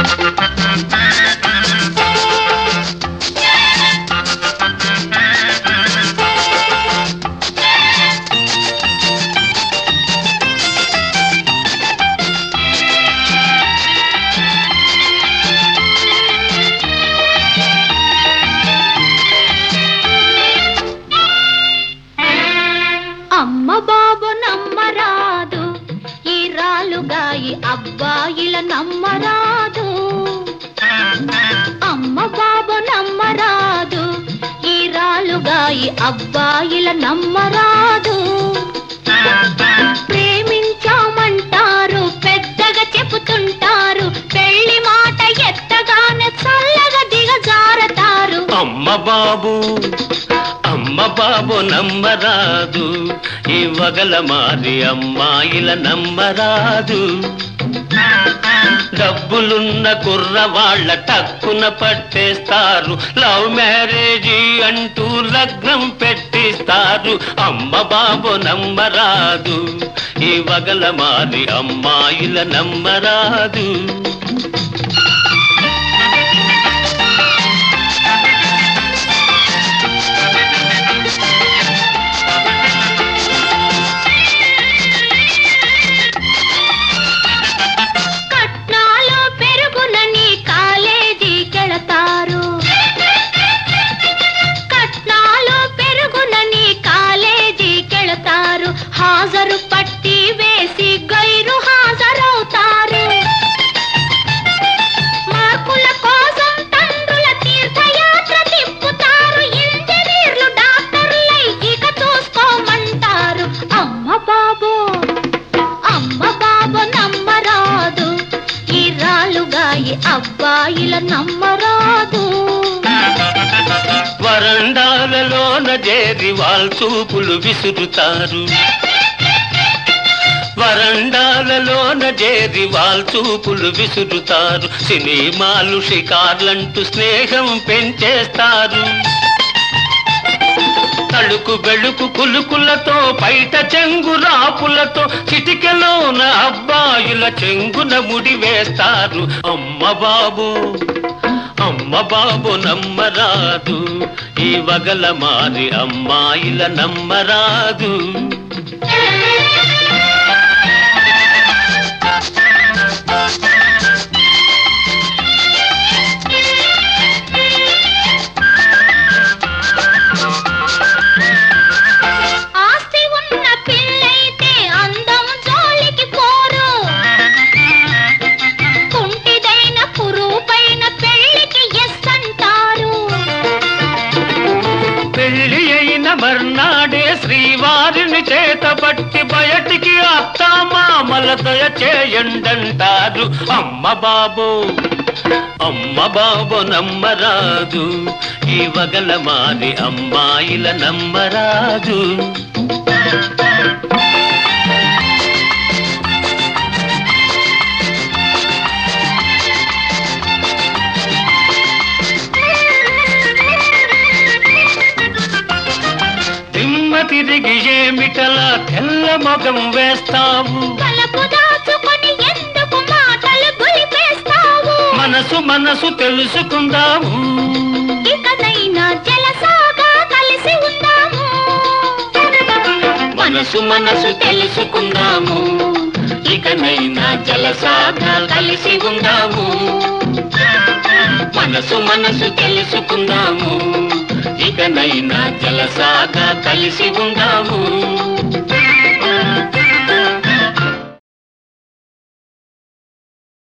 అమ్మ బాబు నమ్మరాదు ఈ రాలుగాయి అబ్బాయిల నమ్మరాదు. అమ్మ బాబు నమ్మరాదు ఈ రాలుగాయి అబ్బాయిల నమ్మరాదు. ప్రేమించామంటారు పెద్దగా చెబుతుంటారు, పెళ్లి మాట ఎత్తగానే చల్లగా దిగజారతారు. అమ్మ బాబు నమ్మరాదు ఈ వగల మారి అమ్మాయిల నమ్మరాదు. డబ్బులున్న కుర్రవాళ్ళ టక్కున పట్టేస్తారు, లవ్ మ్యారేజీ అంటూ లగ్నం పెట్టిస్తారు. అమ్మ బాబు నమ్మరాదు ఈ వగల మారి అమ్మాయిల నమ్మరాదు. హాజరు పట్టి వేసి గైరు హాజరవుతారు. మార్కుల కోసం తండ్రుల తీర్థయాత్ర తిప్పుతారు. ఇంజనీర్లు డాక్టర్లై ఇక చూసుకోమంటారు. అమ్మ బాబు నమ్మరాదు ఈ రాలుగాయి అబ్బాయిల నమ్మరాదు. వరండాలలోన చేరి వాల్చూపులు విసురుతారు, వరండాలలోన చేరి వాల్చూపులు విసురుతారు. సినిమాలు షికార్లంటూ స్నేహం పెంచేస్తారు. తళుకు బెళుకు కులుకులతో బయట చెంగు రాపులతో చిటికెలోన అబ్బాయిల చెంగున ముడి వేస్తారు. అమ్మ బాబు నమ్మరాదు ఈ వగల మారి అమ్మాయిల నమ్మరాదు. పెళ్లి అయిన మర్నాడే శ్రీవారిని చేతబట్టి బయటికి అత్తామామల దయ చేయండంటారు. అమ్మ బాబు నమ్మరాదు ఈ వగల మారి అమ్మాయిల నమ్మరాదు. తిరిగి ఏమిటలా తెల్ల మొగం వేస్తావు, మనసు తెలుసుకుందాము, ఇకనైనా జలసాగా కలిసి ఉందాము. మనసు తెలుసుకుందాము, ఇకనైనా జలసాగా కలిసి ఉందాము. మనసు తెలుసుకుందాము, ఇకనైనా జలసాగా కలిసి ఉందాము.